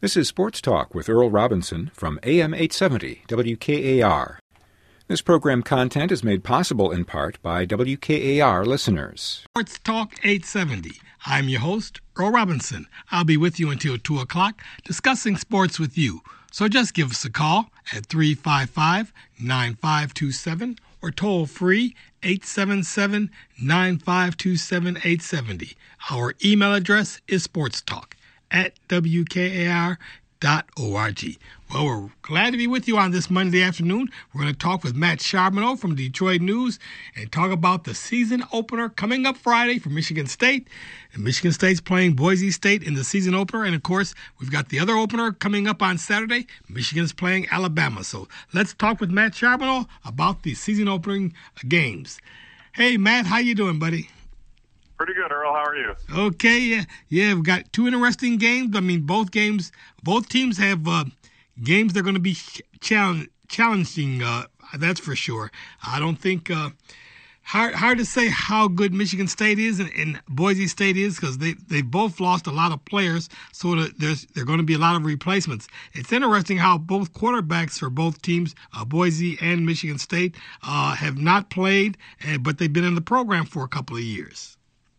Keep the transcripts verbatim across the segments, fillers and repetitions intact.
This is Sports Talk with Earl Robinson from A M eight seventy W K A R. This program content is made possible in part by W K A R listeners. Sports Talk eight seventy. I'm your host, Earl Robinson. I'll be with you until two o'clock discussing sports with you. So just give us a call at three five five, nine five two seven or toll free eight seven seven, nine five two seven, eight seven zero. Our email address is sportstalk at W K A R dot org. Well, we're glad to be with you on this Monday afternoon. We're going to talk with Matt Charbonneau from Detroit News and talk about the season opener coming up Friday for Michigan State. And Michigan State's playing Boise State in the season opener. And, of course, we've got the other opener coming up on Saturday. Michigan's playing Alabama. So let's talk with Matt Charbonneau about the season opening games. Hey, Matt, how you doing, buddy? Pretty good, Earl. How are you? Okay, yeah. Yeah, we've got two interesting games. I mean, both games, both teams have uh, games they're going to be challenge, challenging, uh, that's for sure. I don't think, uh, hard hard to say how good Michigan State is and, and Boise State is because they, they both lost a lot of players, so there's there are going to be a lot of replacements. It's interesting how both quarterbacks for both teams, uh, Boise and Michigan State, uh, have not played, uh, but they've been in the program for a couple of years.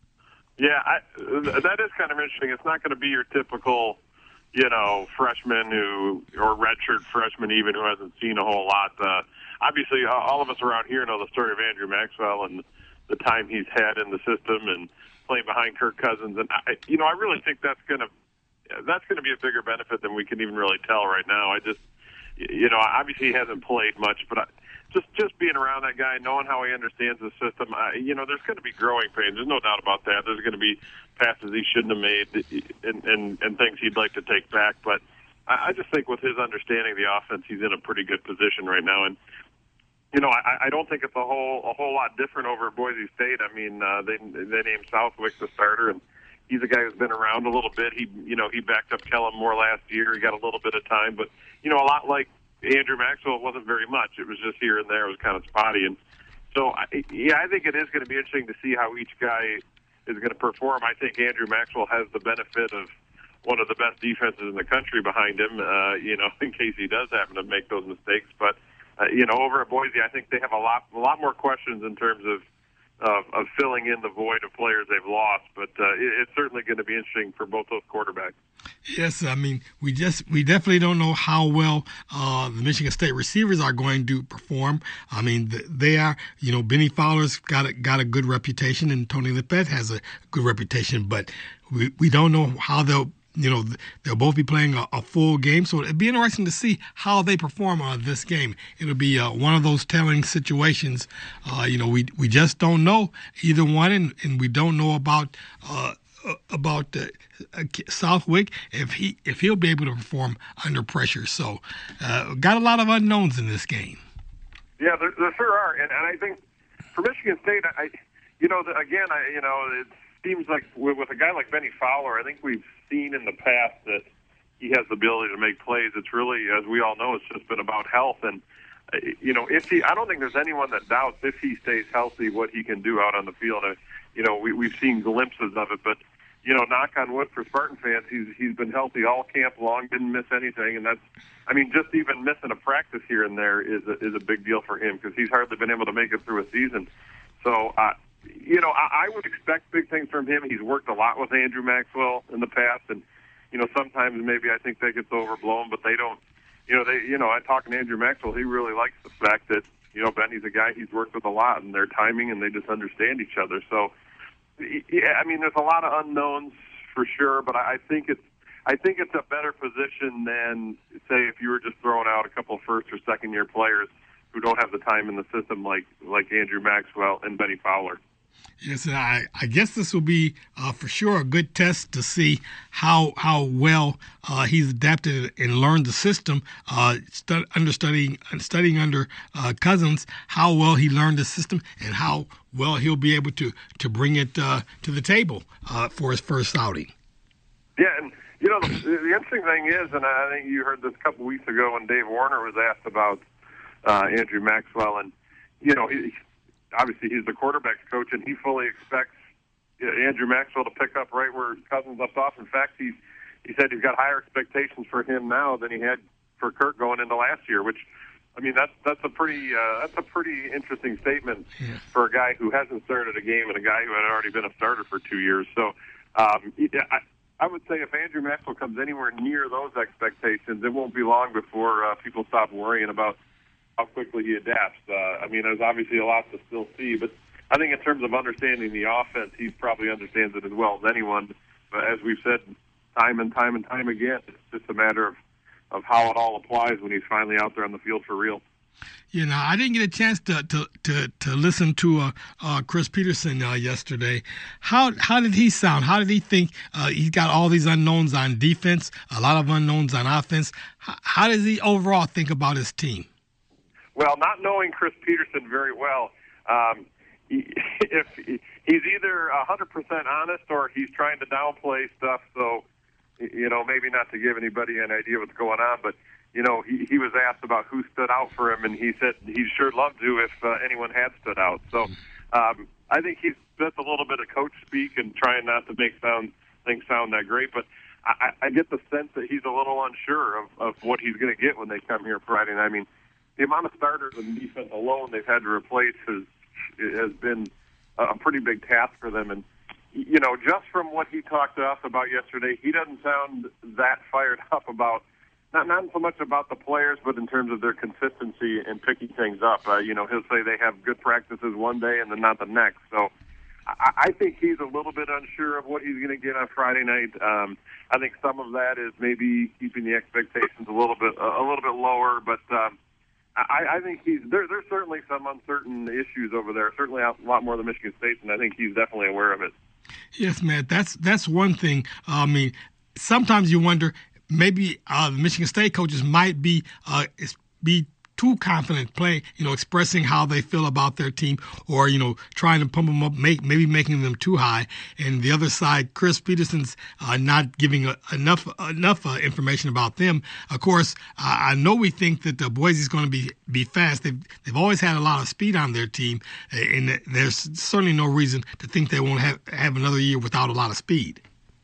Yeah, I, that is kind of interesting. It's not going to be your typical, you know, freshman who, or redshirt freshman even, who hasn't seen a whole lot. Uh, obviously, all of us around here know the story of Andrew Maxwell and the time he's had in the system and playing behind Kirk Cousins. And, I, you know, I really think that's going to that's going to be a bigger benefit than we can even really tell right now. I just, you know, obviously he hasn't played much, but I, Just just being around that guy, knowing how he understands the system, I, you know, there's going to be growing pains. There's no doubt about that. There's going to be passes he shouldn't have made and, and, and things he'd like to take back. But I, I just think with his understanding of the offense, he's in a pretty good position right now. And, you know, I, I don't think it's a whole a whole lot different over at Boise State. I mean, uh, they they named Southwick the starter, and he's a guy who's been around a little bit. He, you know, he backed up Kellen Moore last year. He got a little bit of time. But, you know, a lot like Andrew Maxwell, wasn't very much. It was just here and there. It was kind of spotty. And so, yeah, I think it is going to be interesting to see how each guy is going to perform. I think Andrew Maxwell has the benefit of one of the best defenses in the country behind him, uh, you know, in case he does happen to make those mistakes. But, uh, you know, over at Boise, I think they have a lot, a lot more questions in terms of Of, of filling in the void of players they've lost, but uh, it, it's certainly going to be interesting for both those quarterbacks. Yes, I mean we just we definitely don't know how well uh, the Michigan State receivers are going to perform. I mean they are, you know, Benny Fowler's got a, got a good reputation, and Tony Lippett has a good reputation, but we we don't know how they'll. You know, they'll both be playing a, a full game, so it'd be interesting to see how they perform on this game. It'll be uh, one of those telling situations. Uh, you know, we we just don't know either one, and, and we don't know about uh, about uh, Southwick if he if he'll be able to perform under pressure. So, uh, got a lot of unknowns in this game. Yeah, there, there sure are, and, and I think for Michigan State, I, you know, the, again, I, you know, it seems like with, with a guy like Benny Fowler, I think we've seen in the past that he has the ability to make plays. It's really, as we all know, it's just been about health. And, uh, you know, if he, I don't think there's anyone that doubts if he stays healthy what he can do out on the field. Uh, you know, we, we've seen glimpses of it, but, you know, knock on wood for Spartan fans, he's he's been healthy all camp long, didn't miss anything. And that's, I mean, just even missing a practice here and there is a, is a big deal for him because he's hardly been able to make it through a season. So, uh, you know, I, I would expect big things from him. He's worked a lot with Andrew Maxwell in the past, and you know, sometimes maybe I think that gets overblown, but they don't. You know, they. You know, I talk to Andrew Maxwell. He really likes the fact that you know Benny's a guy he's worked with a lot, and their timing, and they just understand each other. So, yeah, I mean, there's a lot of unknowns for sure, but I think it's. I think it's a better position than say if you were just throwing out a couple of first or second year players who don't have the time in the system like like Andrew Maxwell and Benny Fowler. Yes, and I, I guess this will be uh, for sure a good test to see how how well uh, he's adapted and learned the system. Uh, stu- under studying studying under uh, Cousins, how well he learned the system and how well he'll be able to to bring it uh, to the table uh, for his first outing. Yeah, and you know the, the interesting thing is, and I think you heard this a couple weeks ago when Dave Warner was asked about uh, Andrew Maxwell, and you know he. Obviously, he's the quarterback's coach, and he fully expects Andrew Maxwell to pick up right where Cousins left off. In fact, he's he said he's got higher expectations for him now than he had for Kirk going into last year, which, I mean, that's that's a pretty uh, that's a pretty interesting statement yeah. for a guy who hasn't started a game and a guy who had already been a starter for two years. So um, I, I would say if Andrew Maxwell comes anywhere near those expectations, it won't be long before uh, people stop worrying about how quickly he adapts. Uh, I mean, there's obviously a lot to still see, but I think in terms of understanding the offense, he probably understands it as well as anyone. But as we've said time and time and time again, it's just a matter of, of how it all applies when he's finally out there on the field for real. You know, I didn't get a chance to to to, to listen to uh, uh, Chris Peterson uh, yesterday. How how did he sound? How did he think? Uh, he's got all these unknowns on defense, a lot of unknowns on offense. How, how does he overall think about his team? Well, not knowing Chris Peterson very well, um, he, if he, he's either one hundred percent honest or he's trying to downplay stuff. So, you know, maybe not to give anybody an idea what's going on, but you know, he, he was asked about who stood out for him, and he said he'd sure love to if uh, anyone had stood out. So um, I think he's that's a little bit of coach speak and trying not to make sound things sound that great. But I, I get the sense that he's a little unsure of, of what he's going to get when they come here Friday. And I mean, the amount of starters in defense alone they've had to replace has has been a pretty big task for them. And you know, just from what he talked to us about yesterday, he doesn't sound that fired up about. Not not so much about the players, but in terms of their consistency and picking things up. Uh, you know, he'll say they have good practices one day and then not the next. So I, I think he's a little bit unsure of what he's going to get on Friday night. Um, I think some of that is maybe keeping the expectations a little bit a little bit lower. But um, I, I think he's there. There's certainly some uncertain issues over there. Certainly a lot more than Michigan State, and I think he's definitely aware of it. Yes, Matt. That's that's one thing. Uh, I mean, sometimes you wonder. Maybe uh, the Michigan State coaches might be uh, be too confident playing, you know, expressing how they feel about their team, or you know, trying to pump them up, make maybe making them too high. And the other side, Chris Peterson's uh, not giving a, enough enough uh, information about them. Of course, uh, I know we think that the Boise's going to be be fast. They've they've always had a lot of speed on their team, and there's certainly no reason to think they won't have have another year without a lot of speed.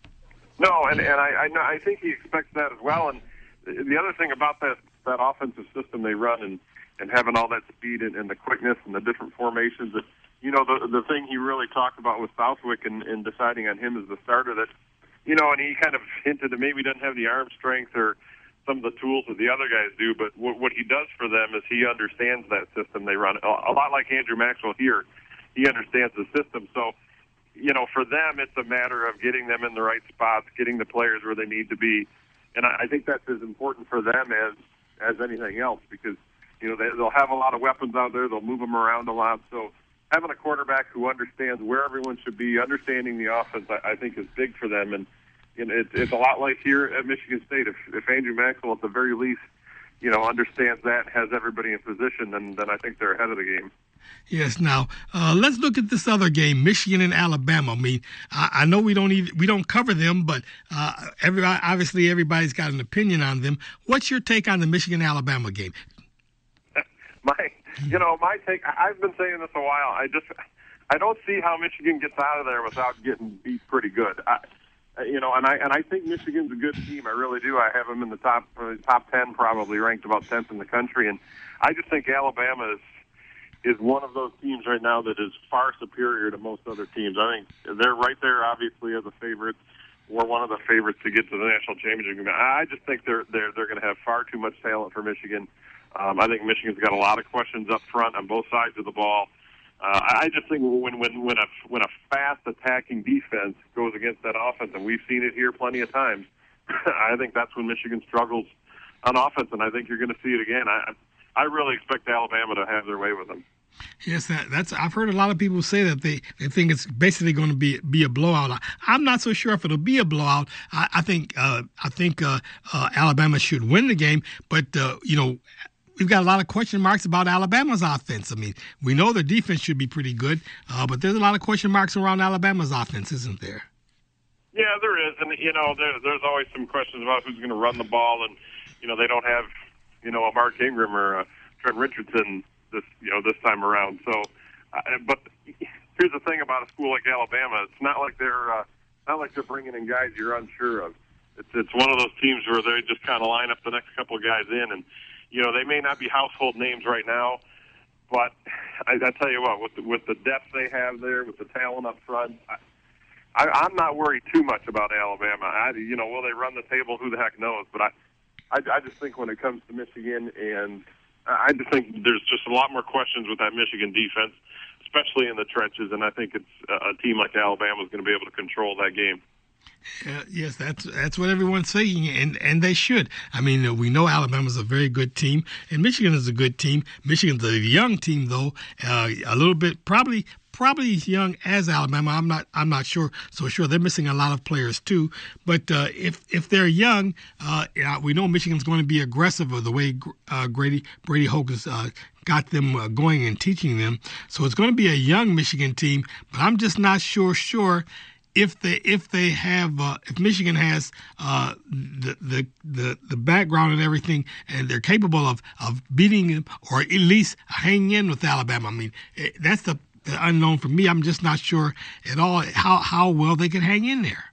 No, and, and I I, know, I think he expects that as well. And the other thing about that that offensive system they run and, and having all that speed and, and the quickness and the different formations, that you know the the thing he really talked about with Southwick and, and deciding on him as the starter, that you know, and he kind of hinted that maybe he doesn't have the arm strength or some of the tools that the other guys do, but what, what he does for them is he understands that system they run. A lot like Andrew Maxwell here, he understands the system. So. You know, for them, it's a matter of getting them in the right spots, getting the players where they need to be, and I think that's as important for them as as anything else, because you know they, they'll have a lot of weapons out there, they'll move them around a lot. So having a quarterback who understands where everyone should be, understanding the offense, I, I think is big for them. And you know, it's it's a lot like here at Michigan State. If if Andrew Maxwell, at the very least, you know, understands that, has everybody in position, then then I think they're ahead of the game. Yes. Now uh, let's look at this other game, Michigan and Alabama. I mean, I, I know we don't even, we don't cover them, but uh, everybody, obviously everybody's got an opinion on them. What's your take on the Michigan Alabama game? My, you know, my take. I've been saying this a while. I just, I don't see how Michigan gets out of there without getting beat pretty good. I, you know, and I and I think Michigan's a good team. I really do. I have them in the top uh, top ten, probably ranked about tenth in the country, and I just think Alabama is. is one of those teams right now that is far superior to most other teams. I think they're right there, obviously, as a favorite. We're one of the favorites to get to the national championship game. I just think they're they're they're going to have far too much talent for Michigan. Um, I think Michigan's got a lot of questions up front on both sides of the ball. Uh, I just think when when when a when a fast attacking defense goes against that offense, and we've seen it here plenty of times, I think that's when Michigan struggles on offense, and I think you're going to see it again. I I really expect Alabama to have their way with them. Yes, that, that's. I've heard a lot of people say that they, they think it's basically going to be be a blowout. I, I'm not so sure if it'll be a blowout. I, I think uh, I think uh, uh, Alabama should win the game, but uh, you know, we've got a lot of question marks about Alabama's offense. I mean, we know their defense should be pretty good, uh, but there's a lot of question marks around Alabama's offense, isn't there? Yeah, there is, and you know, there, there's always some questions about who's going to run the ball, and you know, they don't have you know a Mark Ingram or a Trent Richardson. This you know this time around. So, uh, but here's the thing about a school like Alabama: it's not like they're uh, not like they're bringing in guys you're unsure of. it's, it's one of those teams where they just kind of line up the next couple of guys in, and you know they may not be household names right now, but I, I tell you what, with the, with the depth they have there, with the talent up front, I, I, I'm not worried too much about Alabama. I, you know, will they run the table? Who the heck knows? But I, I, I just think when it comes to Michigan, and I just think there's just a lot more questions with that Michigan defense, especially in the trenches, and I think it's a team like Alabama is going to be able to control that game. Uh, yes, that's that's what everyone's saying, and, and they should. I mean, uh, we know Alabama's a very good team, and Michigan is a good team. Michigan's a young team, though, uh, a little bit probably probably as young as Alabama. I'm not I'm not sure so sure. They're missing a lot of players too. But uh, if if they're young, uh, we know Michigan's going to be aggressive of the way uh, Grady Brady Hoke has uh, got them uh, going and teaching them. So it's going to be a young Michigan team. But I'm just not sure sure. If they if they have uh, if Michigan has uh, the, the the the background and everything, and they're capable of, of beating them or at least hanging in with Alabama, I mean it, that's the, the unknown for me. I'm just not sure at all how, how well they can hang in there.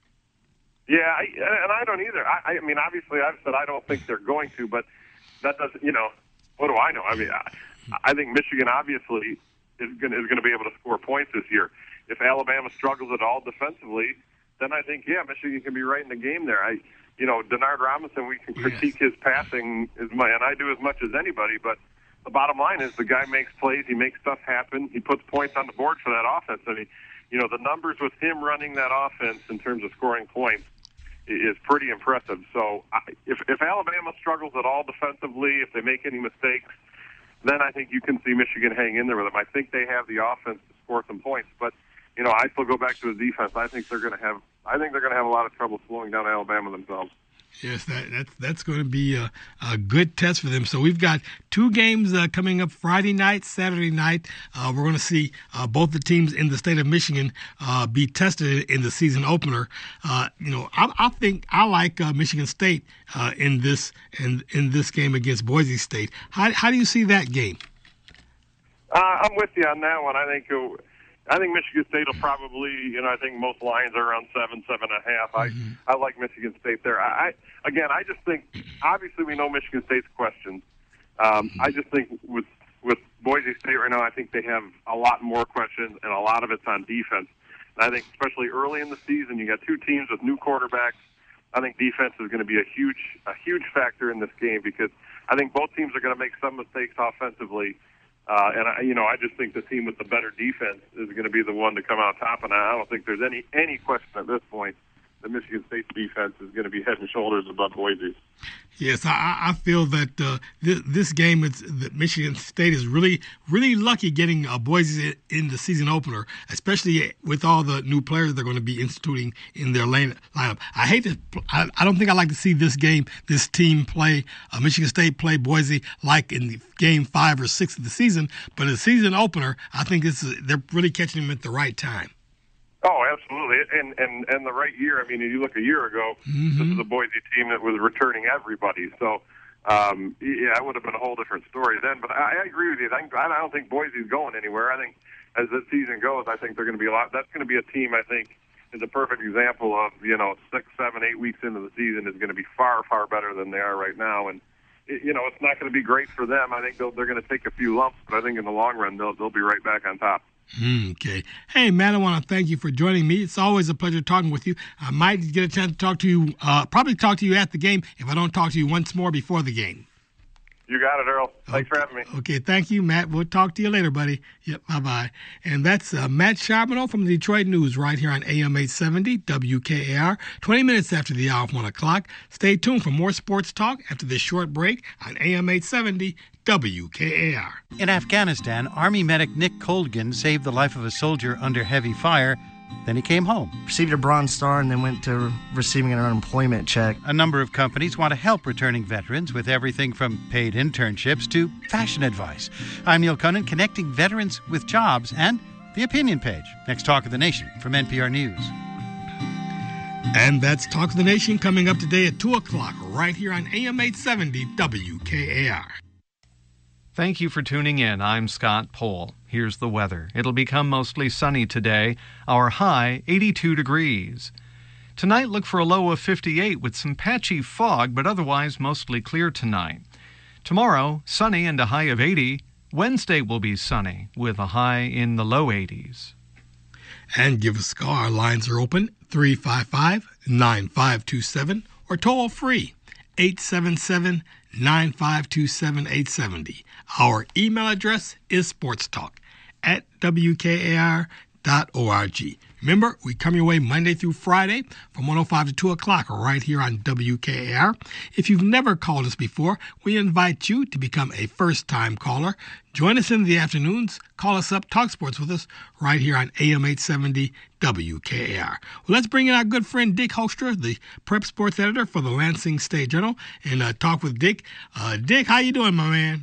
Yeah, I, and I don't either. I, I mean, obviously, I've said I don't think they're going to, but that doesn't. You know, what do I know? I mean, I, I think Michigan obviously is going is going to be able to score points this year. If Alabama struggles at all defensively, then I think, yeah, Michigan can be right in the game there. I, you know, Denard Robinson, we can critique yes. his passing, as much, and I do as much as anybody, but the bottom line is the guy makes plays, he makes stuff happen, he puts points on the board for that offense. I mean, you know, the numbers with him running that offense in terms of scoring points is pretty impressive. So I, if, if Alabama struggles at all defensively, if they make any mistakes, then I think you can see Michigan hang in there with them. I think they have the offense to score some points, but you know, I still go back to the defense. I think they're going to have. I think they're going to have a lot of trouble slowing down Alabama themselves. Yes, that, that's that's going to be a, a good test for them. So we've got two games uh, coming up Friday night, Saturday night. Uh, we're going to see uh, both the teams in the state of Michigan uh, be tested in the season opener. Uh, you know, I, I think I like uh, Michigan State uh, in this in in this game against Boise State. How how do you see that game? Uh, I'm with you on that one. I think. Uh, I think Michigan State will probably, you know, I think most lines are around seven, seven and a half. Mm-hmm. I, I like Michigan State there. I, I again, I just think, obviously we know Michigan State's questions. Um, mm-hmm. I just think with with Boise State right now, I think they have a lot more questions, and a lot of it's on defense. And I think especially early in the season, you got two teams with new quarterbacks. I think defense is going to be a huge, a huge factor in this game because I think both teams are going to make some mistakes offensively. Uh, and, I, you know, I just think the team with the better defense is going to be the one to come out top. And I don't think there's any, any question at this point that Michigan State's defense is going to be head and shoulders above Boise's. Yes, I, I feel that uh, this, this game, is, that Michigan State is really, really lucky getting uh, Boise in the season opener, especially with all the new players they're going to be instituting in their lane, lineup. I hate to, I, I don't think I'd like to see this game, this team play, uh, Michigan State play Boise like in the game five or six of the season, but a season opener, I think this is, they're really catching them at the right time. Oh, absolutely, and and and the right year. I mean, if you look a year ago, mm-hmm. this was a Boise team that was returning everybody. So, um, yeah, it would have been a whole different story then. But I, I agree with you. I, I don't think Boise's going anywhere. I think as the season goes, I think they're going to be a lot. That's going to be a team. I think is a perfect example of you know six, seven, eight weeks into the season is going to be far, far better than they are right now. And it, you know, it's not going to be great for them. I think they'll, they're going to take a few lumps, but I think in the long run they'll they'll be right back on top. Okay. Hey, Matt, I want to thank you for joining me. It's always a pleasure talking with you. I might get a chance to talk to you, uh, probably talk to you at the game if I don't talk to you once more before the game. You got it, Earl. Thanks okay. for having me. Okay, thank you, Matt. We'll talk to you later, buddy. Yep, bye-bye. And that's uh, Matt Charbonneau from the Detroit News right here on A M eight seventy W K A R, twenty minutes after the hour of one o'clock. Stay tuned for more sports talk after this short break on A M eight seventy W K A R. In Afghanistan, Army medic Nick Colgan saved the life of a soldier under heavy fire. Then he came home. Received a Bronze Star and then went to receiving an unemployment check. A number of companies want to help returning veterans with everything from paid internships to fashion advice. I'm Neil Conan, connecting veterans with jobs and the opinion page. Next Talk of the Nation from N P R News. And that's Talk of the Nation coming up today at two o'clock right here on A M eight seventy W K A R. Thank you for tuning in. I'm Scott Pohl. Here's the weather. It'll become mostly sunny today. Our high, eighty-two degrees. Tonight, look for a low of fifty-eight with some patchy fog, but otherwise mostly clear tonight. Tomorrow, sunny and a high of eighty. Wednesday will be sunny with a high in the low eighties. And give us a call. Our lines are open, three five five, nine five two seven, or toll free, eight seven seven, nine five two seven, eight seven zero. Our email address is sportstalk at w k a r dot org. Remember, we come your way Monday through Friday from one oh five to two o'clock right here on W K A R. If you've never called us before, we invite you to become a first-time caller. Join us in the afternoons. Call us up, talk sports with us right here on A M eight seventy W K A R. Well, let's bring in our good friend Dick Hostra, the prep sports editor for the Lansing State Journal, and uh, talk with Dick. Uh, Dick, how you doing, my man?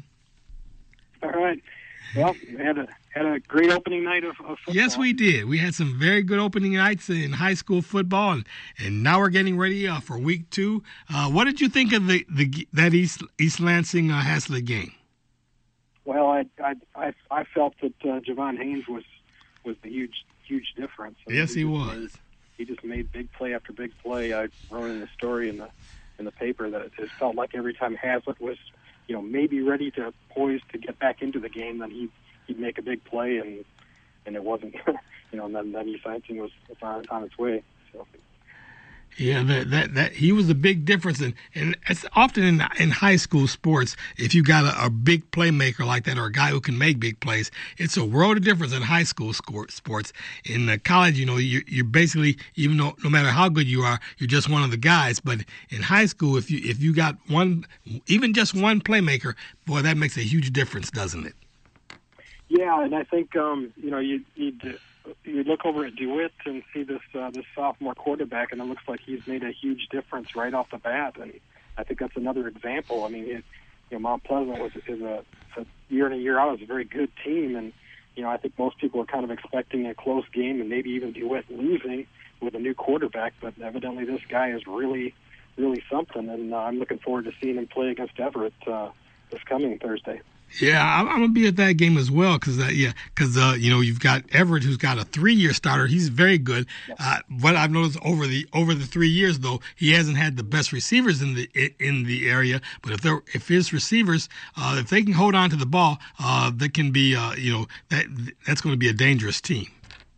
All right. Well, we had a had a great opening night of, of football. Yes, we did. We had some very good opening nights in high school football, and, and now we're getting ready uh, for week two. Uh, what did you think of the, the that East East Lansing uh, Haslett game? Well, I I I, I felt that uh, Javon Haynes was was the huge huge difference. I mean, yes, he, he was. Made, he just made big play after big play. I wrote in the story in the in the paper that it just felt like every time Haslett was, you know, maybe ready to poised to get back into the game, then he he'd make a big play, and and it wasn't, you know, and then then East Lansing was, was on, on its way. So. Yeah, that, that that he was a big difference, and and it's often in in high school sports, if you got a, a big playmaker like that or a guy who can make big plays, it's a world of difference in high school score, sports. In uh, college, you know, you, you're basically, even though no matter how good you are, you're just one of the guys. But in high school, if you if you got one, even just one playmaker, boy, that makes a huge difference, doesn't it? Yeah, and I think um, you know you you you look over at DeWitt and see this uh, this sophomore quarterback, and it looks like he's made a huge difference right off the bat. And I think that's another example. I mean, it, you know, Mount Pleasant was is a, a year in and year out is a very good team, and you know I think most people are kind of expecting a close game and maybe even DeWitt losing with a new quarterback. But evidently, this guy is really really something, and uh, I'm looking forward to seeing him play against Everett uh, this coming Thursday. Yeah, I'm, I'm gonna be at that game as well because uh, yeah, because uh, you know you've got Everett who's got a three-year starter. He's very good. Uh, what I've noticed over the over the three years though, he hasn't had the best receivers in the in the area. But if they're if his receivers, uh, if they can hold on to the ball, uh, that can be uh, you know that that's going to be a dangerous team.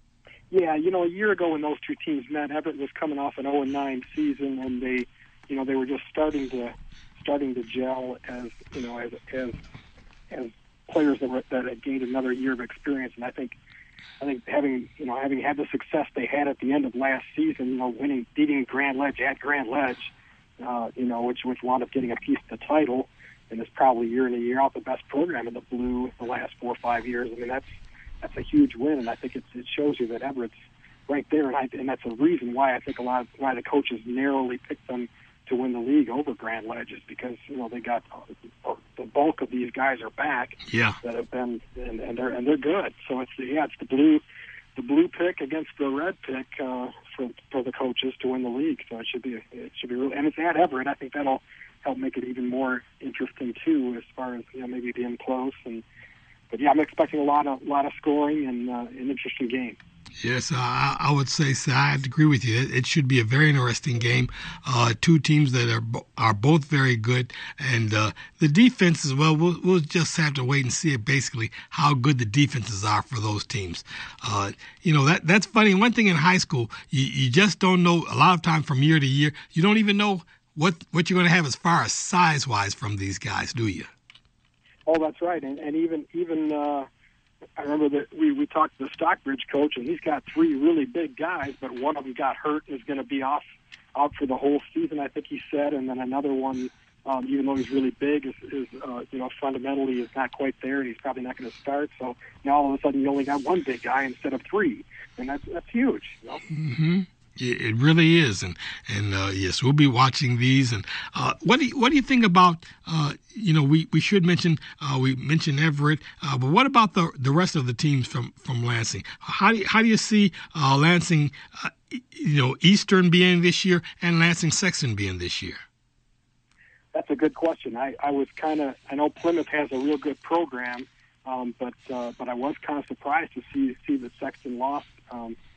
Yeah, you know, a year ago when those two teams met, Everett was coming off an oh and nine season, and they, you know, they were just starting to starting to gel as you know as as as players that, were, that had gained another year of experience, and I think, I think having you know having had the success they had at the end of last season, you know, winning, beating Grand Ledge at Grand Ledge, uh, you know, which which wound up getting a piece of the title, and is probably year in and year out the best program in the Blue the last four or five years. I mean, that's that's a huge win, and I think it's, it shows you that Everett's right there, and, I, and that's a reason why I think a lot of why the coaches narrowly picked them to win the league over Grand Ledge is because you know they got uh, the bulk of these guys are back. Yeah, that have been and, and they're and they're good. So it's the, yeah, it's the blue the blue pick against the red pick uh, for for the coaches to win the league. So it should be it should be really, and it's at Everett. I think that'll help make it even more interesting too, as far as you know maybe being close. And but yeah, I'm expecting a lot of lot of scoring and uh, an interesting game. Yes, uh, I, I would say so. I agree with you. It, it should be a very interesting game. Uh, two teams that are are both very good, and uh, the defense as well. We'll, we'll just have to wait and see basically how good the defenses are for those teams. Uh, you know that that's funny. One thing in high school, you, you just don't know. A lot of time from year to year, you don't even know what what you're going to have as far as size wise from these guys, do you? Oh, that's right, and, and even even. Uh... I remember that we, we talked to the Stockbridge coach, and he's got three really big guys, but one of them got hurt and is going to be off out for the whole season, I think he said, and then another one, um, even though he's really big, is, is uh, you know fundamentally is not quite there, and he's probably not going to start. So now all of a sudden you only got one big guy instead of three, and that's that's huge. You know? Mm-hmm. It really is, and and uh, yes, we'll be watching these. And uh, what do you, what do you think about? Uh, you know, we, we should mention uh, we mentioned Everett, uh, but what about the the rest of the teams from, from Lansing? How do you, how do you see uh, Lansing, uh, you know, Eastern being this year and Lansing Sexton being this year? That's a good question. I, I was kind of I know Plymouth has a real good program, um, but uh, but I was kind of surprised to see see that Sexton lost. Um,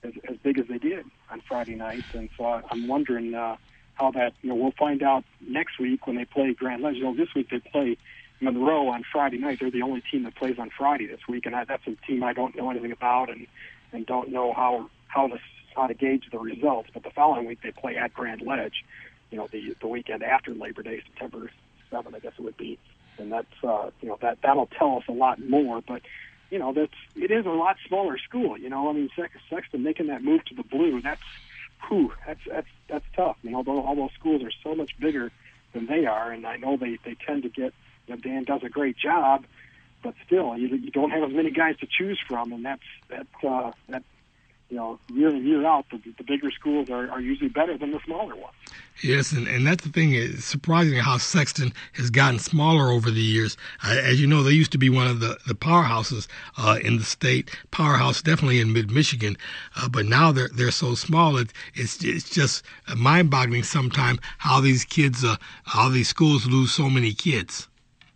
as, as big as they did on Friday night. And so I, I'm wondering uh, how that, you know, we'll find out next week when they play Grand Ledge. You know, this week they play Monroe on Friday night. They're the only team that plays on Friday this week, and I, that's a team I don't know anything about and, and don't know how how to how to gauge the results. But the following week they play at Grand Ledge, you know, the the weekend after Labor Day, September seventh, I guess it would be, and that's uh, you know that that'll tell us a lot more. But you know, that's it is a lot smaller school. You know, I mean, Sexton making that move to the blue, that's whew, that's that's that's tough. You know, all those schools are so much bigger than they are, and I know they they tend to get. You know, Dan does a great job, but still, you, you don't have as many guys to choose from, and that's that's uh, that. You know, year in year out, the, the bigger schools are, are usually better than the smaller ones. Yes, and, and that's the thing. It's surprising how Sexton has gotten smaller over the years. Uh, as you know, they used to be one of the, the powerhouses uh, in the state, powerhouse definitely in mid-Michigan, uh, but now they're they're so small, it, it's it's just mind-boggling sometimes how these kids, uh, how these schools lose so many kids.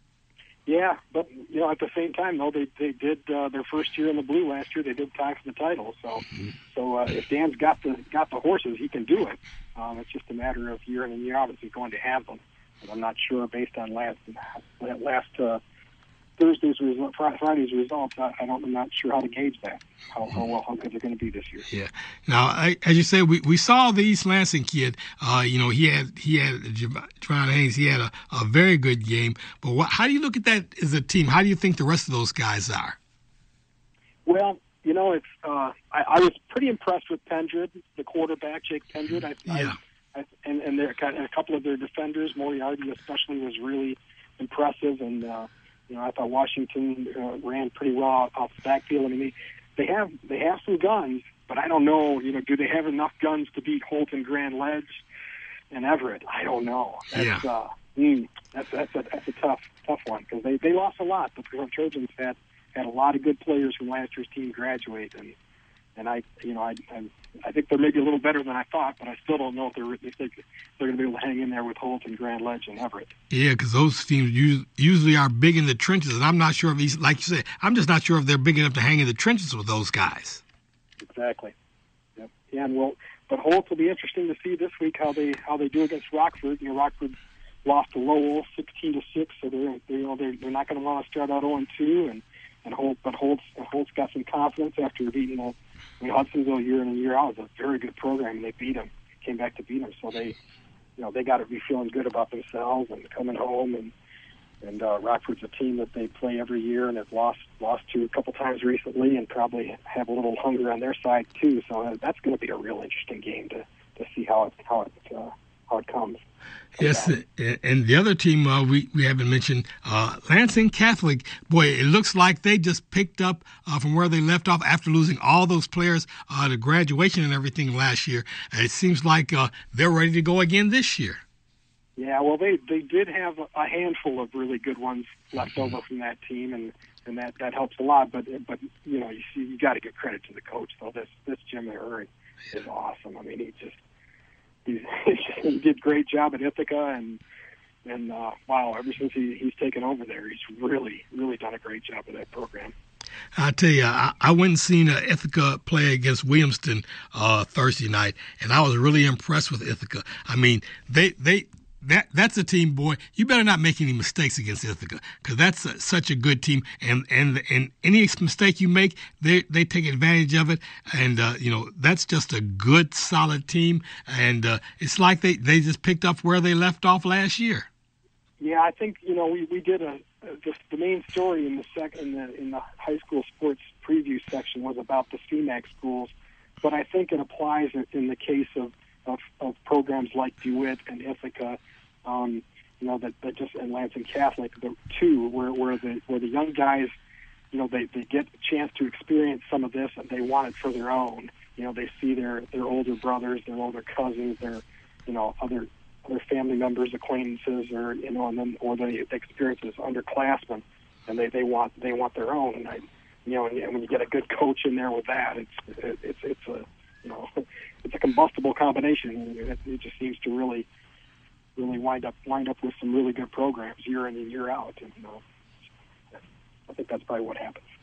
Yeah, but you know, at the same time, though, they they did uh, their first year in the blue last year. They did tie for the title. So, mm-hmm. so uh, if Dan's got the got the horses, he can do it. Um, it's just a matter of year in and year out is he going to have them. And I'm not sure based on last last uh, Thursday's result, Friday's results. I, I don't. I'm not sure how to gauge that. How how well how good they're going to be this year. Yeah. Now, I, as you said, we, we saw the East Lansing kid. Uh, you know, he had he had Javon Haynes. He had a, a very good game. But what, how do you look at that as a team? How do you think the rest of those guys are? Well, you know, it's uh, I, I was pretty impressed with Pendred, the quarterback, Jake Pendred. I, yeah. I, I, and and, and a couple of their defenders, Moriarty especially, was really impressive. And uh, you know, I thought Washington uh, ran pretty well off the backfield. I mean, they, they have they have some guns, but I don't know. You know, do they have enough guns to beat Holton, Grand Ledge, and Everett? I don't know. That's, yeah. Uh, mm, that's that's a that's a tough tough one because they, they lost a lot. The Trojans had had a lot of good players from last year's team graduate, and and I you know I I, I think they're maybe a little better than I thought, but I still don't know if they're if they, they're going to be able to hang in there with Holton, Grand Ledge, and Everett. Yeah, because those teams usually are big in the trenches, and I'm not sure if he's like you said. I'm just not sure if they're big enough to hang in the trenches with those guys. Exactly. Yep. Yeah, and well, but Holt will be interesting to see this week how they how they do against Rockford. You know, Rockford lost to Lowell sixteen to six, so they're they, you know they're they're not going to want to start out oh and two, and and Holt but Holt's Holt's got some confidence after beating the I mean, Hudsonville year in and year out. It's a very good program, and they beat them, came back to beat them, so they you know they got to be feeling good about themselves and coming home and. And uh, Rockford's a team that they play every year and have lost lost to a couple times recently, and probably have a little hunger on their side too. So uh, that's going to be a real interesting game to, to see how it how it uh, how it comes. Yes, out. And the other team uh, we we haven't mentioned, uh, Lansing Catholic. Boy, it looks like they just picked up uh, from where they left off after losing all those players uh, to graduation and everything last year. And it seems like uh, they're ready to go again this year. Yeah, well, they, they did have a handful of really good ones left over from that team, and, and that, that helps a lot. But but you know, you see, you got to give credit to the coach though. This this Jim Hurry is awesome. I mean, he just he's, he did a great job at Ithaca, and and uh, wow, ever since he, he's taken over there, he's really really done a great job with that program. I tell you, I, I went and seen uh, Ithaca play against Williamston uh, Thursday night, and I was really impressed with Ithaca. I mean, they they. That that's a team, boy. You better not make any mistakes against Ithaca, because that's a, such a good team. And and and any mistake you make, they they take advantage of it. And uh, you know that's just a good, solid team. And uh, it's like they, they just picked up where they left off last year. Yeah, I think you know we, we did a just the main story in the sec in the in the high school sports preview section was about the C MAC schools, but I think it applies in the case of. Of, of programs like DeWitt and Ithaca, um, you know, that, that just and Lansing Catholic, the two where where the where the young guys, you know, they, they get a chance to experience some of this and they want it for their own. You know, they see their, their older brothers, their older cousins, their you know other other family members, acquaintances, or you know, and then or they, they experience as underclassmen, and they, they want they want their own. And I, you know, and, and when you get a good coach in there with that, it's it, it's it's a you know. It's a combustible combination. It, it just seems to really, really wind up wind up with some really good programs year in and year out. And you know, I think that's probably what happens.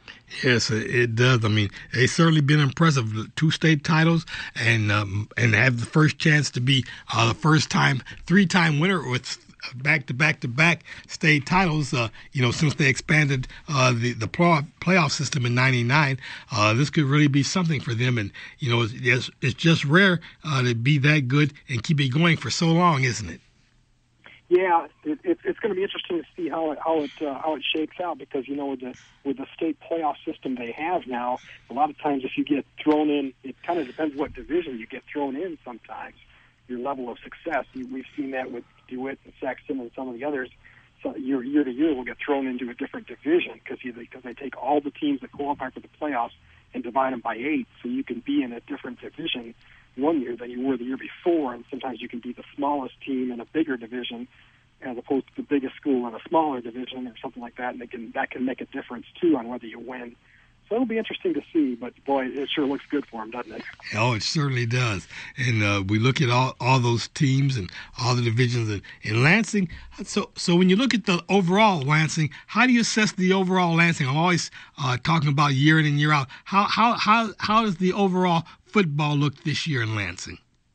Yes, it does. I mean, they've certainly been impressive. Two state titles, and um, and have the first chance to be uh, the first time, three-time winner with back-to-back-to-back state titles. Uh, you know, since they expanded uh, the the playoff, playoff system in ninety-nine, uh, this could really be something for them. And you know, it's just, it's just rare uh, to be that good and keep it going for so long, isn't it? Yeah, it, it, it's going to be interesting to see how it how it uh, how it shakes out, because you know with the with the state playoff system they have now, a lot of times if you get thrown in, it kind of depends what division you get thrown in. Sometimes your level of success. We've seen that with DeWitt and Sexton and some of the others. So year year to year, will get thrown into a different division because because they take all the teams that qualify for the playoffs and divide them by eight, so you can be in a different division one year than you were the year before, and sometimes you can be the smallest team in a bigger division as opposed to the biggest school in a smaller division or something like that, and they can, that can make a difference too on whether you win. So it'll be interesting to see, but boy, it sure looks good for them, doesn't it? Oh, it certainly does. And uh, we look at all, all those teams and all the divisions in, in Lansing. So so when you look at the overall Lansing, how do you assess the overall Lansing? I'm always uh, talking about year in and year out. How how how how does the overall football look this year in Lansing?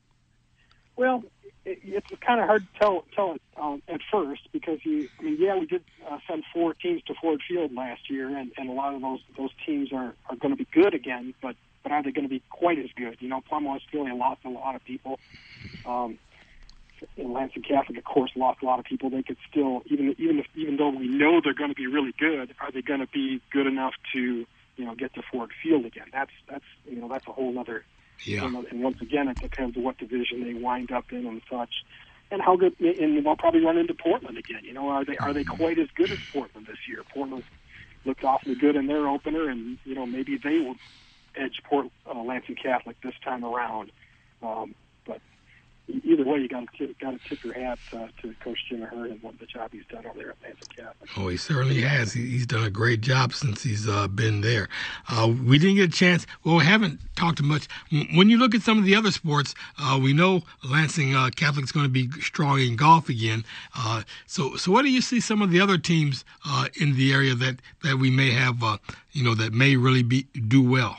Well, it, it's kind of hard to tell tell it um, at first, because you, I mean, yeah, we did uh, send four teams to Ford Field last year, and, and a lot of those those teams are, are going to be good again, but but are they going to be quite as good? You know, Plum West really lost a lot of people. Um, and Lansing Catholic, of course, lost a lot of people. They could still, even even if, even though we know they're going to be really good, are they going to be good enough to, you know, get to Ford Field again? That's that's you know that's a whole other. Yeah. And, and once again, it depends on what division they wind up in and such, and how good. And they'll probably run into Portland again. You know, are they are they quite as good as Portland this year? Portland looked awfully good in their opener, and you know maybe they will edge Port uh, Lansing Catholic this time around. Um, but either way, you got to got to tip your hat uh, to Coach Jim Ahern and what the job he's done over there at Lansing Catholic. Oh, he certainly has. He, he's done a great job since he's uh, been there. Uh, we didn't get a chance. Well, we haven't talked much. When you look at some of the other sports, uh, we know Lansing uh, Catholic's going to be strong in golf again. Uh, so, so what do you see some of the other teams uh, in the area that, that we may have, uh, you know, that may really be do well?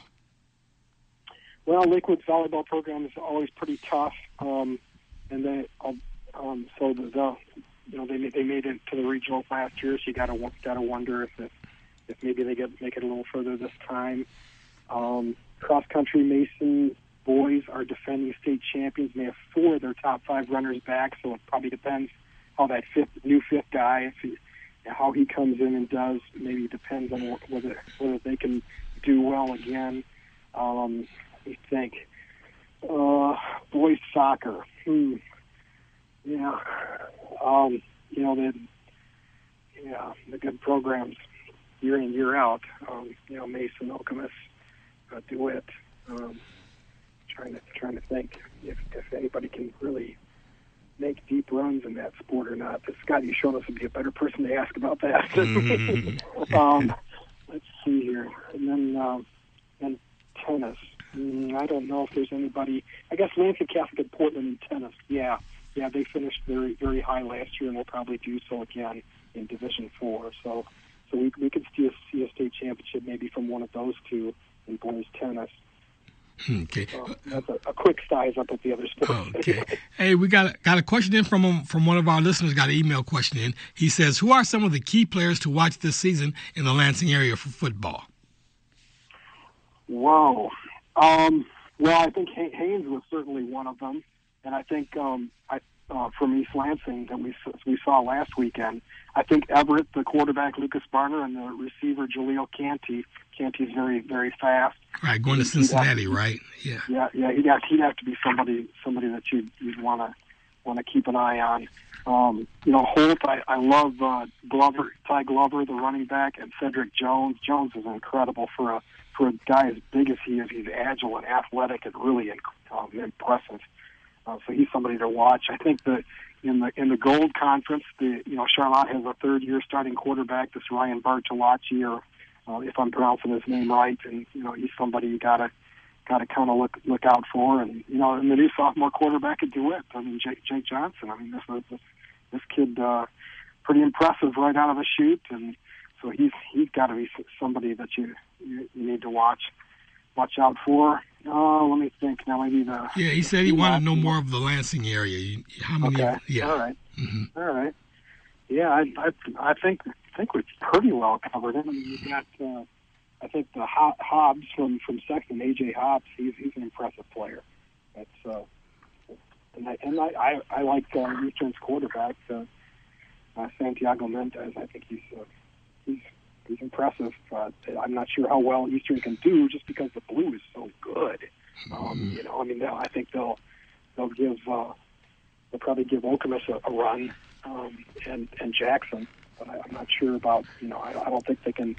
Well, Lakewood's volleyball program is always pretty tough, um, and they, um, so the, the, you know, they they made it to the regional last year. So you got to got to wonder if, if if maybe they get make it a little further this time. Um, cross country Mason boys are defending state champions. They have four of their top five runners back, so it probably depends how that fifth new fifth guy, if he, how he comes in and does. Maybe depends on whether whether they can do well again. Um, I think uh, boys soccer. Hmm. Yeah. Um, you know, the yeah, the good programs year in, year out. Um, you know, Mason, Okemos, uh, DeWitt. Um, trying to trying to think if, if anybody can really make deep runs in that sport or not. But Scott, you showed us would be a better person to ask about that. Mm-hmm. um, let's see here, and then um, and tennis. Mm, I don't know if there's anybody. I guess Lansing Catholic and Portland in tennis. Yeah, yeah, they finished very, very high last year, and will probably do so again in Division Four. So, so we we could see a, see a state championship maybe from one of those two in boys tennis. Okay, so that's a, a quick size up at the other sports. Okay, hey, we got a, got a question in from from one of our listeners. Got an email question in. He says, "Who are some of the key players to watch this season in the Lansing area for football?" Whoa. Um, well, I think Haynes was certainly one of them, and I think um, I, uh, from East Lansing that we we saw last weekend. I think Everett, the quarterback Lucas Barner, and the receiver Jaleel Canty. Canty's very very fast. Right, going to Cincinnati, to, right? Yeah, yeah, yeah. He'd have he'd have to be somebody somebody that you'd you'd want to want to keep an eye on. Um, you know, Holt. I, I love uh, Glover, Ty Glover, the running back, and Cedric Jones. Jones is incredible for a. For a guy as big as he is. He's agile and athletic and really um, impressive. Uh, so he's somebody to watch. I think that in the in the Gold Conference, the you know Charlotte has a third-year starting quarterback, this Ryan Bartolacci, or uh, if I'm pronouncing his name right, and you know he's somebody you gotta gotta kind of look look out for. And you know, and the new sophomore quarterback at DeWitt, I mean Jake, Jake Johnson. I mean this this this kid uh, pretty impressive right out of the chute, and so he's he's got to be somebody that you, you you need to watch watch out for. Oh, let me think now. Maybe the yeah. He said he wanted to know more of the Lansing area. You, how many? Okay. Yeah. All right. Mm-hmm. All right. Yeah, I I, I think I think we're pretty well covered. I mean, you got uh, I think the Ho- Hobbs from from Sexton, A J Hobbs. He's he's an impressive player. That's uh, and I and I I, I like uh, Eastern's quarterback, uh, uh, Santiago Mendez. I think he's uh, he's he's impressive. Uh, I'm not sure how well Eastern can do just because the blue is so good. Um, you know, I mean, I think they'll they'll give uh, they'll probably give Okemos a, a run. Um, and and Jackson, but I, I'm not sure about. You know, I, I don't think they can.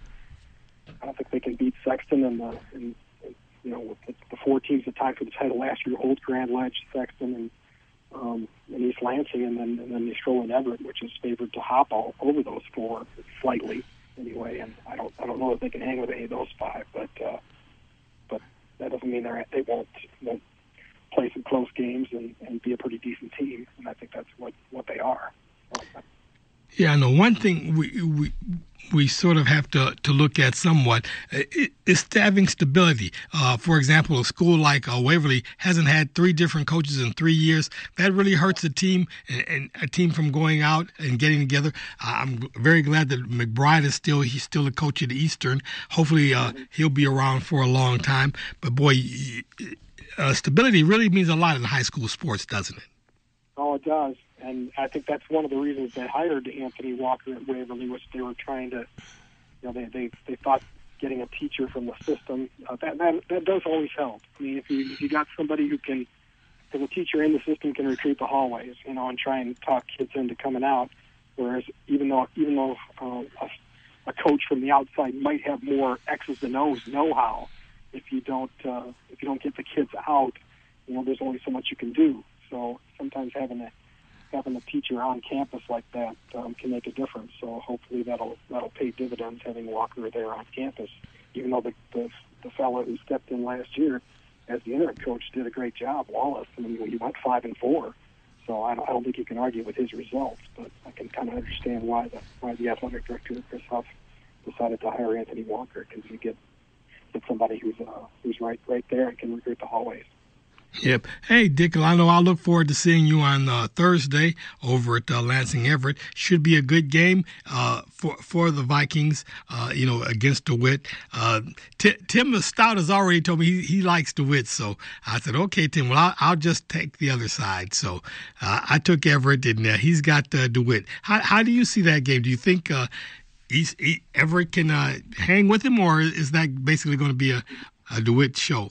I don't think they can beat Sexton and the. And, you know, with the, the four teams that tied for the title last year: Old Grand Ledge, Sexton, and um, and East Lansing, and then and then they throw in Everett, which is favored to hop all over those four slightly anyway. And I don't I don't know if they can hang with any of those five, but uh, but that doesn't mean they're they won't won't play some close games and, and be a pretty decent team. And I think that's what, what they are. Yeah, I know. One thing we we we sort of have to, to look at somewhat is staffing stability. Uh, for example, a school like uh, Waverly hasn't had three different coaches in three years. That really hurts a team and, and a team from going out and getting together. I'm very glad that McBride is still he's still the coach at Eastern. Hopefully, uh, he'll be around for a long time. But boy, uh, stability really means a lot in high school sports, doesn't it? Oh, it does. And I think that's one of the reasons they hired Anthony Walker at Waverly, which they were trying to, you know, they they, they thought getting a teacher from the system, uh, that, that that does always help. I mean, if you if you got somebody who can, because a teacher in the system can retreat the hallways, you know, and try and talk kids into coming out, whereas even though even though uh, a, a coach from the outside might have more X's and O's know-how, if you don't uh, if you don't get the kids out, you know, there's only so much you can do. So sometimes having a having a teacher on campus like that um, can make a difference. So hopefully that'll that'll pay dividends having Walker there on campus. Even though the the, the fellow who stepped in last year as the interim coach did a great job, Wallace. I mean, he went five and four. So I don't, I don't think you can argue with his results. But I can kind of understand why the why the athletic director Chris Huff decided to hire Anthony Walker, because you get get somebody who's uh, who's right right there and can recruit the hallways. Yep. Hey, Dick, I know I'll look forward to seeing you on uh, Thursday over at uh, Lansing Everett. Should be a good game uh, for for the Vikings, uh, you know, against DeWitt. Uh, T- Tim Stout has already told me he, he likes DeWitt, so I said, okay, Tim, well, I'll, I'll just take the other side. So uh, I took Everett, and uh, he's got uh, DeWitt. How, how do you see that game? Do you think uh, he's, he, Everett can uh, hang with him, or is that basically going to be a, a DeWitt show?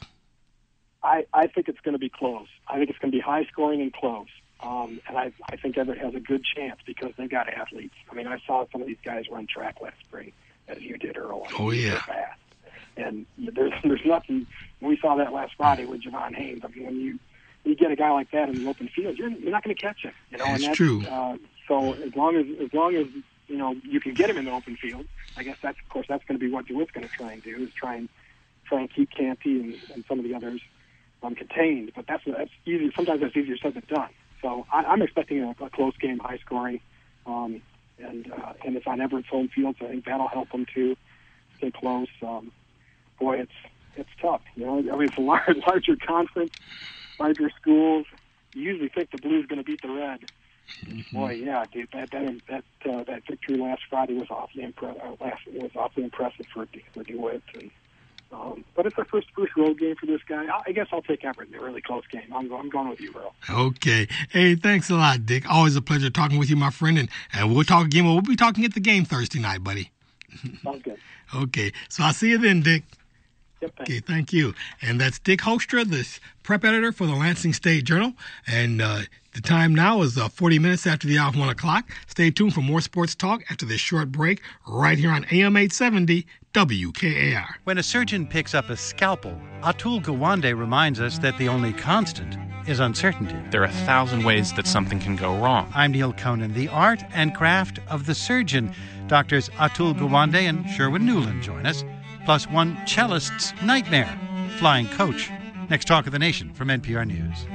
I, I think it's going to be close. I think it's going to be high scoring and close. Um, and I, I think Everett has a good chance because they've got athletes. I mean, I saw some of these guys run track last spring, as you did, Earl. Oh, yeah. Fast. And there's there's nothing. We saw that last Friday with Javon Haynes. I mean, when you when you get a guy like that in the open field, you're you're not going to catch him. You know, that's, and that's true. Uh, so as long as as long as you know you can get him in the open field, I guess that's of course that's going to be what DeWitt's going to try and do is try and try and keep Canty and, and some of the others Um, contained, but that's that's easy. Sometimes that's easier said than done. So I, I'm expecting a, a close game, high scoring, um, and uh, and it's on Everett's home field, so I think that'll help them to stay close. Um, boy, it's it's tough. You know, I mean, it's a large, larger conference, larger schools. You usually think the blue's going to beat the red. Mm-hmm. Boy, yeah, dude, that that that uh, that victory last Friday was awfully impre- uh, last was awfully impressive for for DeWitt. And, Um, but it's our first first road game for this guy. I guess I'll take Everett in a really close game. I'm, I'm going with you, Earl. Okay. Hey, thanks a lot, Dick. Always a pleasure talking with you, my friend. And, and we'll talk again. We'll be talking at the game Thursday night, buddy. Sounds good. Okay. So I'll see you then, Dick. Yep, thanks. Okay, thank you. And that's Dick Hostra, the prep editor for the Lansing State Journal. And uh, the time now is uh, forty minutes after the hour of one o'clock. Stay tuned for more sports talk after this short break right here on A M eight seventy W K A R. When a surgeon picks up a scalpel, Atul Gawande reminds us that the only constant is uncertainty. There are a thousand ways that something can go wrong. I'm Neil Conan. The art and craft of the surgeon. Doctors Atul Gawande and Sherwin Newland join us, plus one cellist's nightmare, flying coach. Next Talk of the Nation from N P R News.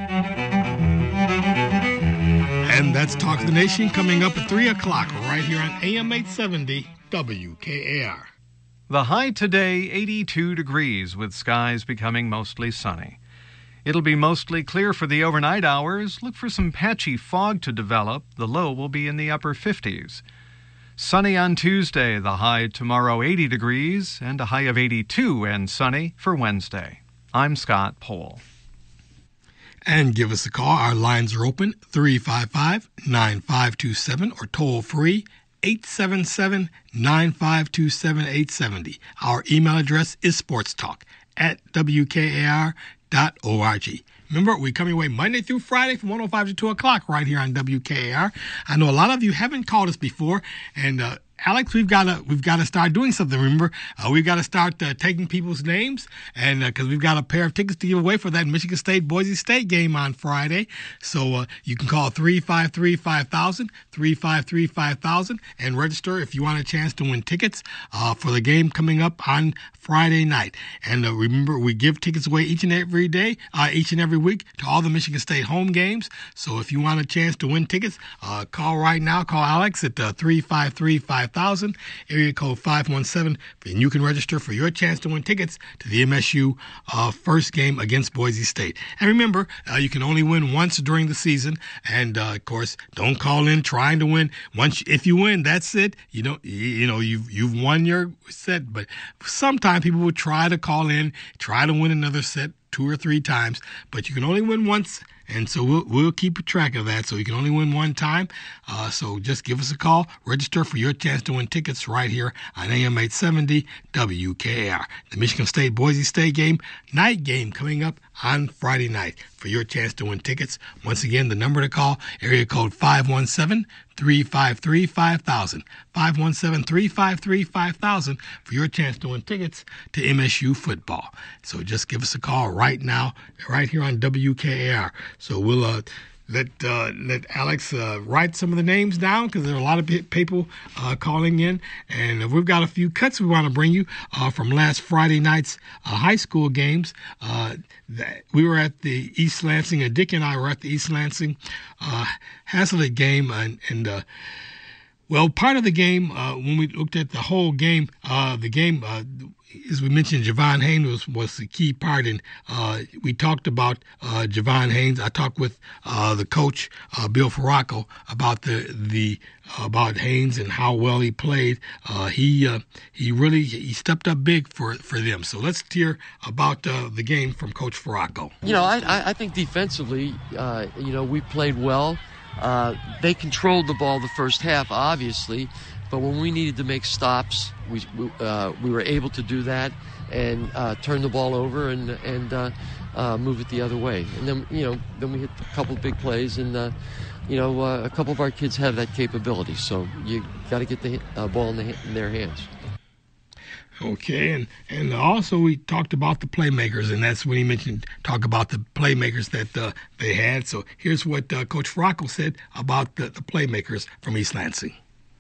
And that's Talk of the Nation coming up at three o'clock right here on A M eight seventy W K A R. The high today, eighty-two degrees, with skies becoming mostly sunny. It'll be mostly clear for the overnight hours. Look for some patchy fog to develop. The low will be in the upper fifties. Sunny on Tuesday, the high tomorrow eighty degrees, and a high of eighty-two and sunny for Wednesday. I'm Scott Pohl. And give us a call. Our lines are open, three five five, nine five two seven, or toll free, eight seven seven, nine five two seven, eight seven zero. Our email address is sportstalk at W K A R dot org. Remember, we come your way Monday through Friday from one oh five to two o'clock right here on W K A R. I know a lot of you haven't called us before, and uh, Alex, we've got to we've got to start doing something. Remember, uh, we've got to start uh, taking people's names, and because uh, we've got a pair of tickets to give away for that Michigan State Boise State game on Friday. So uh, you can call three five three, five thousand, three five three, five thousand, and register if you want a chance to win tickets uh, for the game coming up on Friday night. And uh, remember, we give tickets away each and every day, uh, each and every week to all the Michigan State home games. So if you want a chance to win tickets, uh, call right now. Call Alex at uh, three five three, five thousand, area code five one seven, and you can register for your chance to win tickets to the M S U uh, first game against Boise State. And remember, uh, you can only win once during the season, and uh, of course, don't call in trying to win. Once, if you win, that's it. You don't, you, you know, you've you've won your set. But sometimes people will try to call in, try to win another set two or three times, but you can only win once. And so we'll, we'll keep track of that. So you can only win one time. Uh, so just give us a call. Register for your chance to win tickets right here on A M eight seventy W K A R. The Michigan State Boise State game, night game coming up on Friday night. For your chance to win tickets, once again, the number to call, area code five one seven, three five three, five thousand. five one seven, three five three, five thousand for your chance to win tickets to M S U football. So just give us a call right now, right here on W K A R. So we'll uh, let uh, let Alex uh, write some of the names down, because there are a lot of people uh, calling in, and we've got a few cuts we want to bring you uh, from last Friday night's uh, high school games. Uh, that we were at the East Lansing, and Dick and I were at the East Lansing uh, Haslett game, and, and uh, well, part of the game, uh, when we looked at the whole game, uh, the game, uh, as we mentioned, Javon Haynes was, was the key part, and uh, we talked about uh, Javon Haynes. I talked with uh, the coach, uh, Bill Farraco, about the the uh, about Haynes and how well he played. Uh, he uh, he really he stepped up big for for them. So let's hear about uh, the game from Coach Farraco. You know, I I think defensively, uh, you know, we played well. Uh, they controlled the ball the first half, obviously, but when we needed to make stops, we we, uh, we were able to do that and uh, turn the ball over and and uh, uh, move it the other way. And then you know, then we hit a couple of big plays, and uh, you know, uh, a couple of our kids have that capability. So you got to get the uh, ball in, the, in their hands. Okay, and, and also we talked about the playmakers, and that's when he mentioned, talk about the playmakers that uh, they had. So here's what uh, Coach Farraco said about the, the playmakers from East Lansing.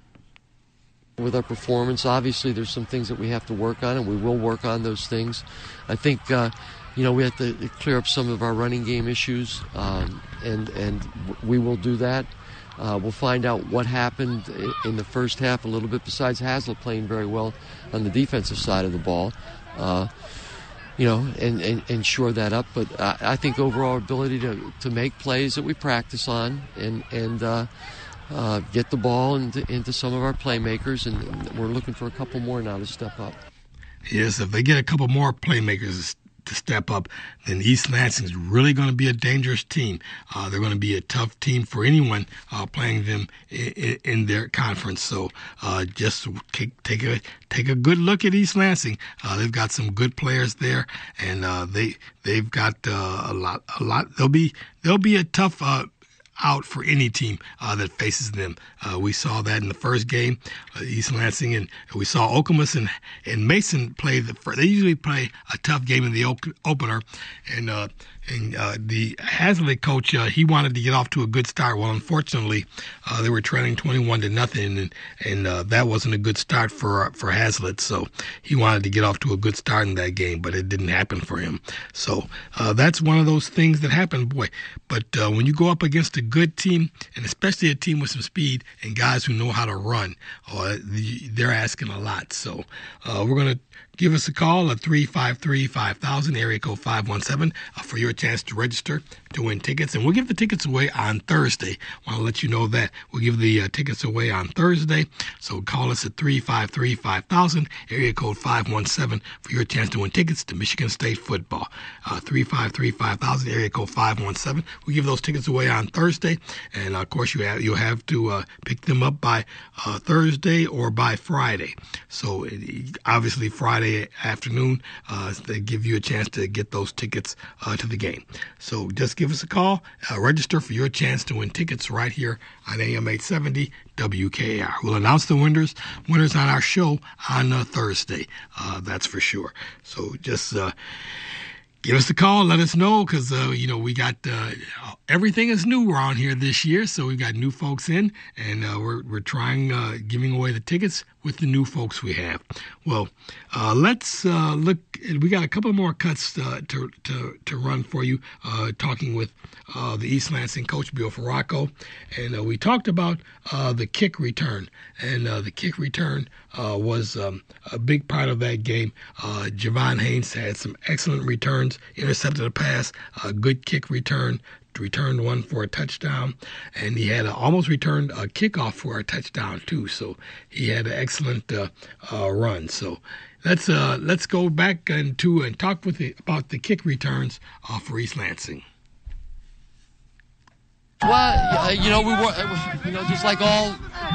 With our performance, obviously there's some things that we have to work on, and we will work on those things. I think, uh, you know, we have to clear up some of our running game issues, um, and, and we will do that. Uh, we'll find out what happened in the first half a little bit, besides Haslett playing very well on the defensive side of the ball, uh, you know, and, and, and shore that up. But I, I think overall ability to, to make plays that we practice on and, and uh, uh, get the ball into, into some of our playmakers, and we're looking for a couple more now to step up. Yes, if they get a couple more playmakers to step up, then East Lansing is really going to be a dangerous team. Uh, they're going to be a tough team for anyone uh, playing them in, in their conference. So uh, just take, take a take a good look at East Lansing. Uh, they've got some good players there, and uh, they they've got uh, a lot a lot. They'll be they'll be a tough Uh, out for any team uh, that faces them. Uh, we saw that in the first game, uh, East Lansing, and we saw Okemos and, and Mason play the first. They usually play a tough game in the op- opener, and uh, And uh, the Hazlitt coach, uh, he wanted to get off to a good start. Well, unfortunately, uh, they were trailing twenty-one to nothing, and, and uh, that wasn't a good start for for Hazlitt. So he wanted to get off to a good start in that game, but it didn't happen for him. So uh, that's one of those things that happen, boy. But uh, when you go up against a good team, and especially a team with some speed and guys who know how to run, uh, they're asking a lot. So uh, we're going to give us a call at three five three, five thousand, area code five one seven, uh, for your chance to register to win tickets. And we'll give the tickets away on Thursday. I want to let you know that. We'll give the uh, tickets away on Thursday. So call us at three five three, five thousand, area code five one seven, for your chance to win tickets to Michigan State football. Uh, three five three, five thousand, area code five one seven. We'll give those tickets away on Thursday. And, uh, of course, you have, you'll have to uh, pick them up by uh, Thursday or by Friday. So it, obviously Friday afternoon, uh, they give you a chance to get those tickets uh, to the game. So just give us a call, uh, register for your chance to win tickets right here on A M eight seventy W K A R. We'll announce the winners winners on our show on uh, Thursday. Uh, that's for sure. So just uh, give us a call, let us know, because, uh, you know, we got uh, everything is new around here this year, so we've got new folks in, and uh, we're, we're trying, uh, giving away the tickets with the new folks we have. Well, uh, let's uh, look, we got a couple more cuts uh, to, to to run for you, uh, talking with uh, the East Lansing coach, Bill Farraco, and uh, we talked about uh, the kick return, and uh, the kick return uh, was um, a big part of that game. Uh, Javon Haynes had some excellent returns, intercepted a pass, a good kick return, returned one for a touchdown, and he had a, almost returned a kickoff for a touchdown too. So he had an excellent uh, uh, run. So let's uh, let's go back into and talk with the, about the kick returns uh, for East Lansing. Well, you know, we work, you know, just like all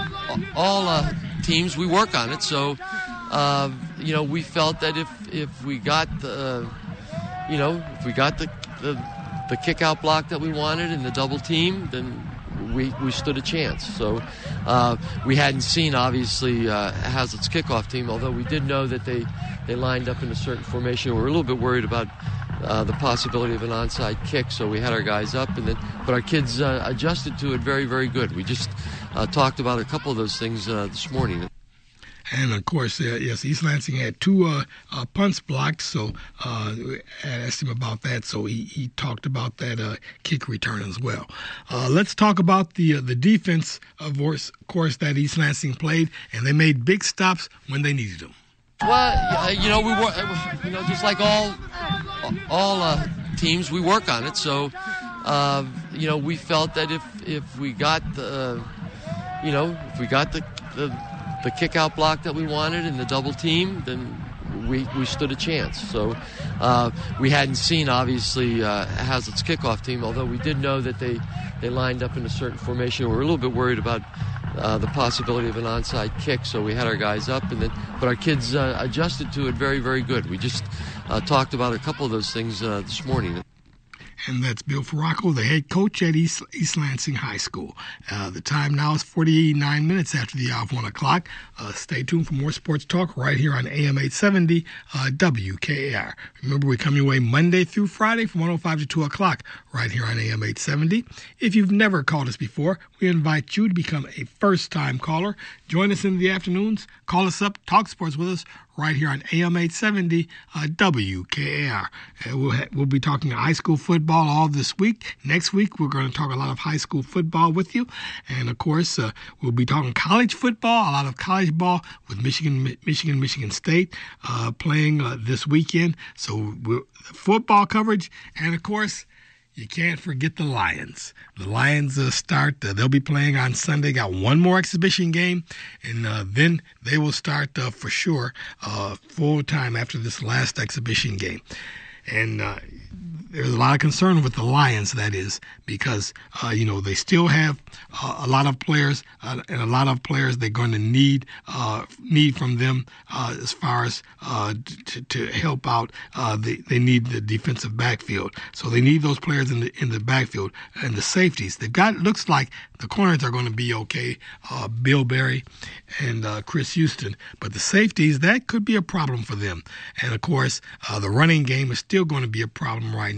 all uh, teams, we work on it. So, uh, you know, we felt that if if we got the, you know, if we got the the the kick out block that we wanted and the double team, then we we stood a chance. So uh, we hadn't seen, obviously, uh, Hazlitt's kickoff team, although we did know that they, they lined up in a certain formation. We were a little bit worried about uh, the possibility of an onside kick, so we had our guys up, and then but our kids uh, adjusted to it very, very good. We just uh, talked about a couple of those things uh, this morning. And, of course, uh, yes, East Lansing had two uh, uh, punts blocked, so uh, I asked him about that, so he, he talked about that uh, kick return as well. Uh, let's talk about the uh, the defense, of course, of course, that East Lansing played, and they made big stops when they needed them. Well, you know, we work, you know, just like all all uh, teams, we work on it. So, uh, you know, we felt that if if we got the, you know, if we got the the the kick out block that we wanted and the double team, then we we stood a chance. So uh, we hadn't seen, obviously, uh, Hazlitt's kickoff team, although we did know that they, they lined up in a certain formation. We were a little bit worried about uh, the possibility of an onside kick, so we had our guys up, and then but our kids uh, adjusted to it very, very good. We just uh, talked about a couple of those things uh, this morning. And that's Bill Farraco, the head coach at East, East Lansing High School. Uh, the time now is forty-nine minutes after the hour of one o'clock. Uh, stay tuned for more sports talk right here on A M eight seventy uh, W K A R. Remember, we come your way Monday through Friday from one oh five to two o'clock right here on A M eight seventy. If you've never called us before, we invite you to become a first-time caller. Join us in the afternoons. Call us up. Talk sports with us right here on A M eight seventy uh, W K A R. Uh, we'll, ha- we'll be talking high school football all this week. Next week, we're going to talk a lot of high school football with you. And, of course, uh, we'll be talking college football, a lot of college ball with Michigan, Michigan, Michigan State uh, playing uh, this weekend. So we're, football coverage, and, of course, you can't forget the Lions. The Lions uh, start, uh, they'll be playing on Sunday, got one more exhibition game, and uh, then they will start uh, for sure uh, full time after this last exhibition game. And uh, there's a lot of concern with the Lions, that is, because, uh, you know, they still have uh, a lot of players, uh, and a lot of players they're going to need uh, need from them uh, as far as uh, to, to help out. Uh, they, they need the defensive backfield. So they need those players in the in the backfield and the safeties. They've got, looks like the corners are going to be okay, uh, Bill Berry and uh, Chris Houston. But the safeties, that could be a problem for them. And, of course, uh, the running game is still going to be a problem right now.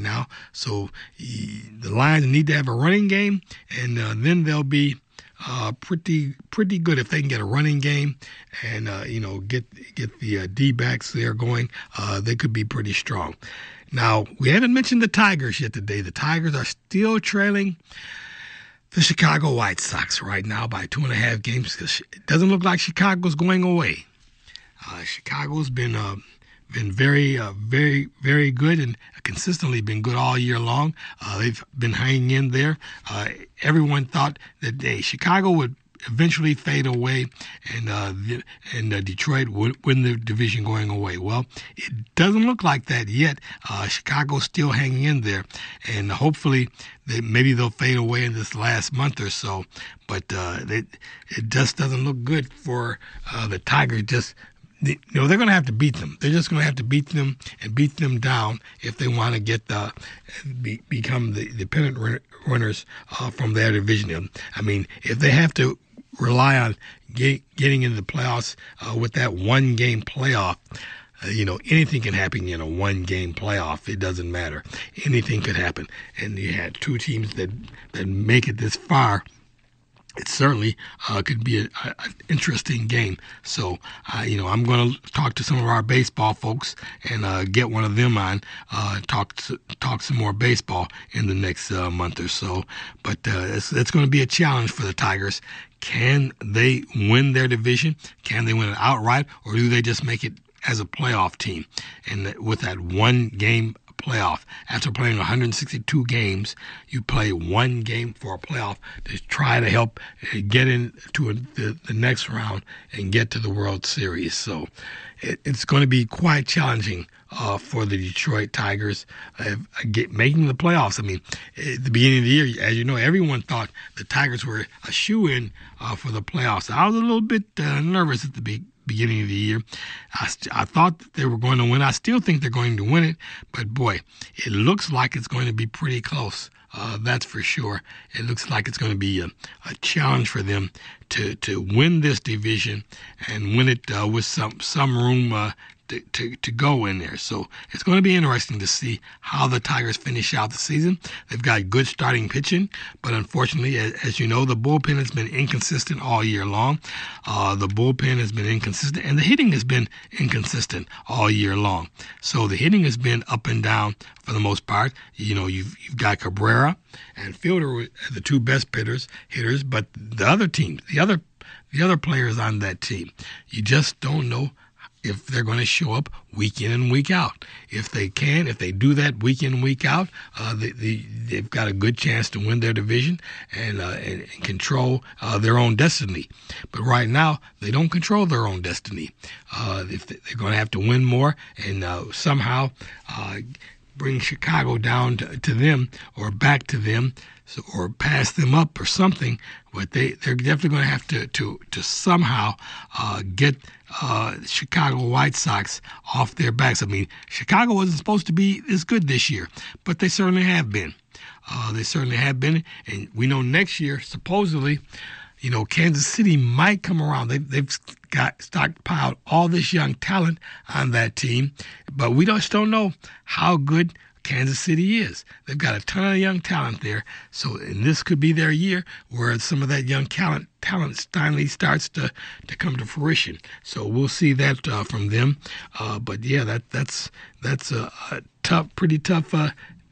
now. So the Lions need to have a running game, and uh, then they'll be uh, pretty pretty good if they can get a running game and uh, you know get get the uh, D-backs there going. Uh, they could be pretty strong. Now, we haven't mentioned the Tigers yet today. The Tigers are still trailing the Chicago White Sox right now by two and a half games. It doesn't look like Chicago's going away. Uh, Chicago's been uh, been very, uh, very, very good and consistently been good all year long. Uh, they've been hanging in there. Uh, everyone thought that hey, Chicago would eventually fade away, and uh, the, and uh, Detroit would win the division going away. Well, it doesn't look like that yet. Uh, Chicago's still hanging in there, and hopefully they, maybe they'll fade away in this last month or so. But uh, they, it just doesn't look good for uh, the Tigers. Just you know, they're going to have to beat them. They're just going to have to beat them and beat them down if they want to get the be, become the, the pennant winners uh, from their division. I mean, if they have to rely on get, getting into the playoffs uh, with that one-game playoff, uh, you know, anything can happen in a one-game playoff. It doesn't matter. Anything could happen. And you had two teams that, that make it this far. It certainly uh, could be an interesting game. So, uh, you know, I'm going to talk to some of our baseball folks and uh, get one of them on, uh, talk to, talk some more baseball in the next uh, month or so. But uh, it's, it's going to be a challenge for the Tigers. Can they win their division? Can they win it outright, or do they just make it as a playoff team? And with that one game playoff, after playing one hundred sixty-two games, you play one game for a playoff to try to help get into a, the, the next round and get to the World Series. So it, it's going to be quite challenging uh, for the Detroit Tigers uh, get, making the playoffs. I mean, at the beginning of the year, as you know, everyone thought the Tigers were a shoo-in uh, for the playoffs. I was a little bit uh, nervous at the beginning. beginning of the year. I, I thought that they were going to win. I still think they're going to win it, but boy, it looks like it's going to be pretty close. Uh, that's for sure. It looks like it's going to be a, a challenge for them to, to win this division and win it uh, with some, some room uh, to, to, to go in there. So it's going to be interesting to see how the Tigers finish out the season. They've got good starting pitching, but unfortunately, as, as you know, the bullpen has been inconsistent all year long. Uh, the bullpen has been inconsistent, and the hitting has been inconsistent all year long. So the hitting has been up and down for the most part. You know, you've, you've got Cabrera and Fielder, the two best hitters, hitters, but the other team, the other, the other players on that team, you just don't know if they're going to show up week in and week out. If they can, if they do that week in and week out, uh, they, they, they've got a good chance to win their division and, uh, and, and control uh, their own destiny. But right now, they don't control their own destiny. Uh, if they, they're going to have to win more and uh, somehow uh, bring Chicago down to, to them or back to them, so, or pass them up or something, but they, they're definitely going to have to, to, to somehow uh, get uh, Chicago White Sox off their backs. I mean, Chicago wasn't supposed to be this good this year, but they certainly have been. Uh, they certainly have been, and we know next year, supposedly, you know, Kansas City might come around. They, they've got stockpiled all this young talent on that team, but we just don't know how good Kansas City is. They've got a ton of young talent there, so and this could be their year where some of that young talent talent finally starts to, to come to fruition. So we'll see that uh, from them. Uh, but yeah, that that's that's a, a tough, pretty tough uh,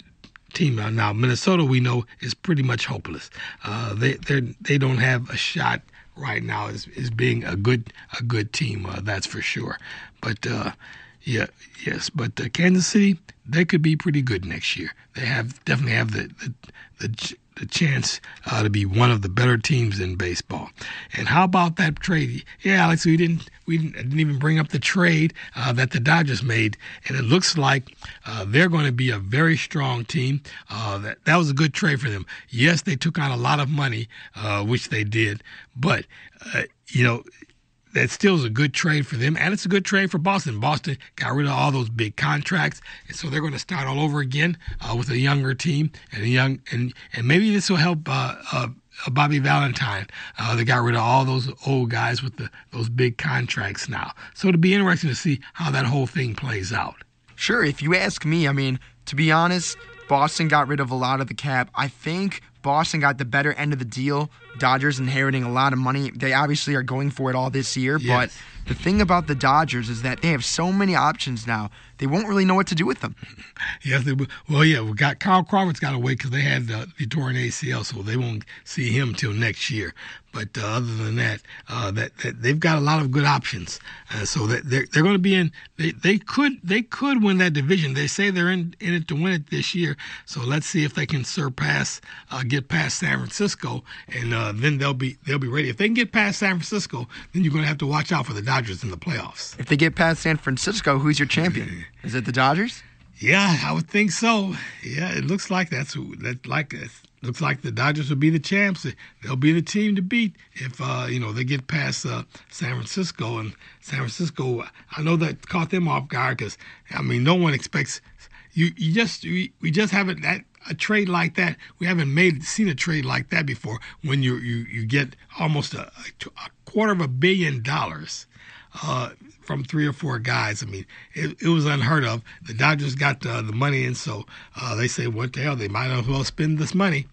team. Uh, now Minnesota, we know, is pretty much hopeless. Uh, they they they don't have a shot right now as, as being a good a good team. Uh, that's for sure. But uh, yeah, yes, but uh, Kansas City, they could be pretty good next year. They have definitely have the the the, the chance uh, to be one of the better teams in baseball. And how about that trade? Yeah, Alex, we didn't we didn't, didn't even bring up the trade uh, that the Dodgers made, and it looks like uh, they're going to be a very strong team. Uh, that that was a good trade for them. Yes, they took on a lot of money, uh, which they did, but uh, you know. That still is a good trade for them, and it's a good trade for Boston. Boston got rid of all those big contracts, and so they're going to start all over again uh, with a younger team and a young and and maybe this will help uh, uh, Bobby Valentine. Uh, they got rid of all those old guys with the those big contracts now. So it'll be interesting to see how that whole thing plays out. Sure, if you ask me, I mean, to be honest, Boston got rid of a lot of the cap. I think Boston got the better end of the deal. Dodgers inheriting a lot of money. They obviously are going for it all this year, Yes. but the thing about the Dodgers is that they have so many options now. They won't really know what to do with them. Yes, they will. Well, yeah, we got Kyle Crawford's got to wait because they had uh, the torn A C L, so they won't see him till next year. But uh, other than that, uh, that, that they've got a lot of good options. Uh, so that they're they're going to be in. They they could they could win that division. They say they're in, in it to win it this year. So let's see if they can surpass, uh, get past San Francisco, and uh, then they'll be they'll be ready. If they can get past San Francisco, then you're going to have to watch out for the Dodgers in the playoffs. If they get past San Francisco, who's your champion? Is it the Dodgers? Yeah, I would think so. Yeah, it looks like that's who that like it looks like the Dodgers will be the champs. They'll be the team to beat if uh, you know they get past uh, San Francisco. And San Francisco, I know that caught them off guard because I mean no one expects you. You just we, we just haven't that a trade like that. We haven't made seen a trade like that before. When you you you get almost a, a quarter of a billion dollars. Uh, from three or four guys. I mean, it, it was unheard of. The Dodgers got uh, the money in, so uh, they say, what the hell, they might as well spend this money.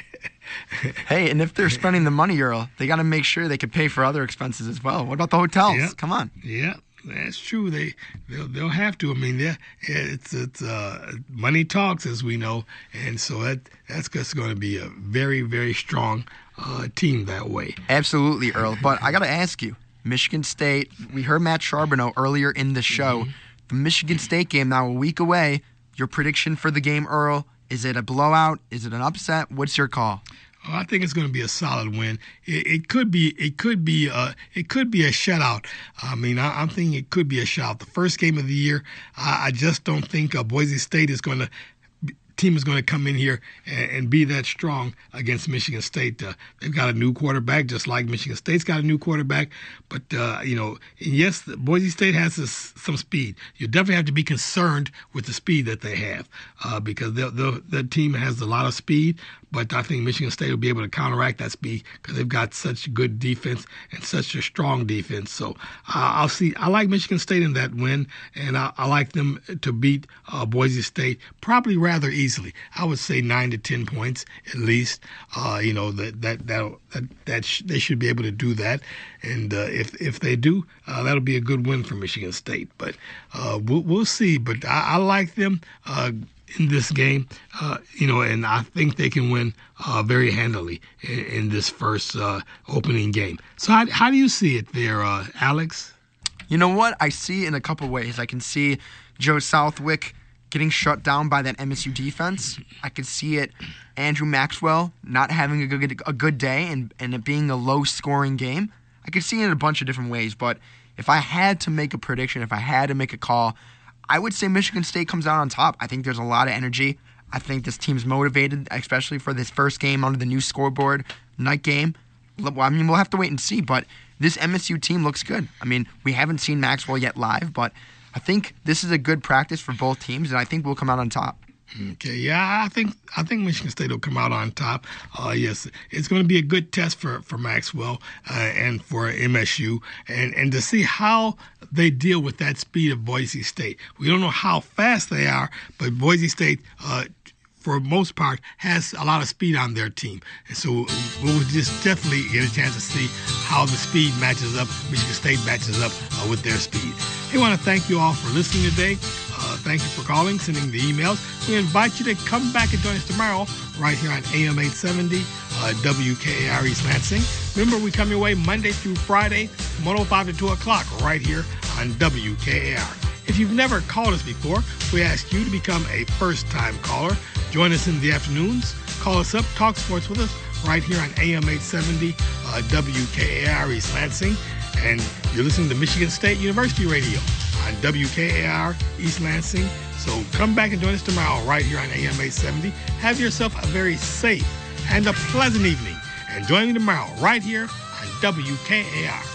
Hey, and if they're spending the money, Earl, they got to make sure they can pay for other expenses as well. What about the hotels? Yeah. Come on. Yeah, that's true. They, they'll, they'll have to. I mean, it's it's uh, money talks, as we know, and so that that's just going to be a very, very strong uh, team that way. Absolutely, Earl. But I got to ask you, Michigan State, we heard Matt Charbonneau earlier in the show. Mm-hmm. The Michigan State game now a week away. Your prediction for the game, Earl? Is it a blowout? Is it an upset? What's your call? Oh, I think it's going to be a solid win. It, it could be. It could be. Uh, it could be a shutout. I mean, I, I'm thinking it could be a shutout. The first game of the year, I, I just don't think uh, Boise State is going to. Team is going to come in here and, and be that strong against Michigan State. Uh, they've got a new quarterback, just like Michigan State's got a new quarterback. But, uh, you know, yes, Boise State has this, some speed. You definitely have to be concerned with the speed that they have uh, because the team has a lot of speed. But I think Michigan State will be able to counteract that speed because they've got such good defense and such a strong defense. So uh, I'll see. I like Michigan State in that win, and I, I like them to beat uh, Boise State probably rather easily. I would say nine to ten points at least. Uh, you know that that that that, that sh- they should be able to do that, and uh, if if they do, uh, that'll be a good win for Michigan State. But uh, we'll we'll see. But I, I like them. Uh, in this game, uh, you know, and I think they can win uh, very handily in, in this first uh, opening game. So how, how do you see it there, uh, Alex? You know what? I see it in a couple ways. I can see Joe Southwick getting shut down by that M S U defense. I could see it Andrew Maxwell not having a good a good day and, and it being a low-scoring game. I could see it in a bunch of different ways, but if I had to make a prediction, if I had to make a call, I would say Michigan State comes out on top. I think there's a lot of energy. I think this team's motivated, especially for this first game under the new scoreboard night game. Well, I mean, we'll have to wait and see, but this M S U team looks good. I mean, we haven't seen Maxwell yet live, but I think this is a good practice for both teams, and I think we'll come out on top. Okay, yeah, I think I think Michigan State will come out on top. Uh, yes, it's going to be a good test for, for Maxwell uh, and for M S U, and, and to see how they deal with that speed of Boise State. We don't know how fast they are, but Boise State, uh, for most part, has a lot of speed on their team. And so we'll just definitely get a chance to see how the speed matches up, Michigan State matches up uh, with their speed. Hey, I want to thank you all for listening today. Uh, thank you for calling, sending the emails. We invite you to come back and join us tomorrow right here on A M eight seventy, uh, W K A R East Lansing. Remember, we come your way Monday through Friday from one oh five to two o'clock right here on W K A R. If you've never called us before, we ask you to become a first-time caller. Join us in the afternoons. Call us up, talk sports with us right here on A M eight seventy, uh, W K A R East Lansing. And you're listening to Michigan State University Radio on W K A R East Lansing. So come back and join us tomorrow right here on A M eight seventy. Have yourself a very safe and a pleasant evening. And join me tomorrow right here on W K A R.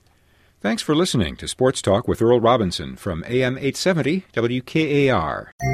Thanks for listening to Sports Talk with Earl Robinson from A M eight seventy W K A R.